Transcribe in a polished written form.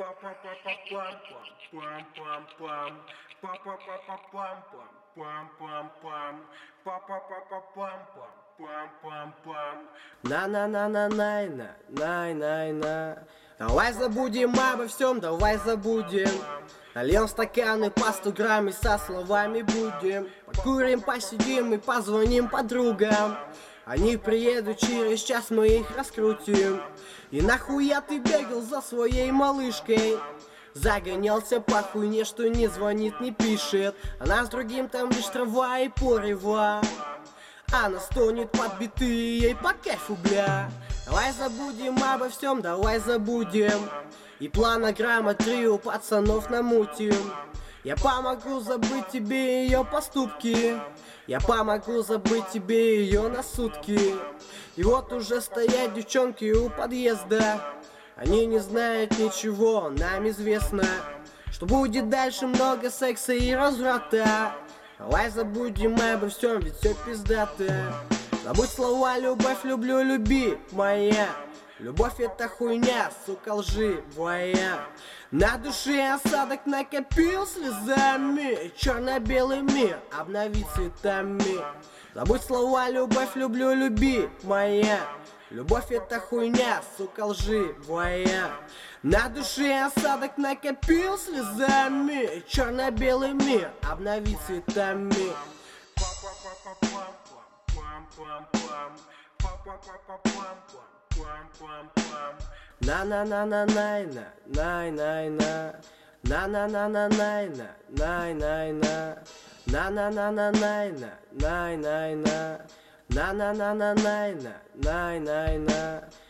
На-на-на-на-най-на. Давай забудем обо всем, давай забудем. Нальем стаканы по 100 грамм и со словами будем. Покурим, посидим и позвоним подругам. Они приедут через час, мы их раскрутим. И нахуя ты бегал за своей малышкой? Загонялся по хуйне, что не звонит, не пишет. Она с другим там лишь трава и порева. Она стонет под биты, ей по кайфу, бля. Давай забудем обо всем, давай забудем. И планограмма 3 у пацанов намутим. Я помогу забыть тебе ее поступки. Я помогу забыть тебе ее на сутки. И вот уже стоят девчонки у подъезда. Они не знают ничего, нам известно, что будет дальше много секса и разврата. Давай забудем обо всем, ведь все пиздато. Забудь слова «любовь, люблю, люби» моя. Любовь это хуйня, сука, лживая. На душе осадок накопил слезами. Черно-белый мир обновить цветами. Забудь слова «любовь, люблю, люби» моя. Любовь это хуйня, сука, лживая. На душе осадок накопил слезами. Черно-белый мир обновить цветами. На-на-на-на-най-на, най-най-на. На-на-на-на-най-на, най-най-на. На-на-на-на-най-на, най-най-на. На-на-на-на-най-на, най-най-на.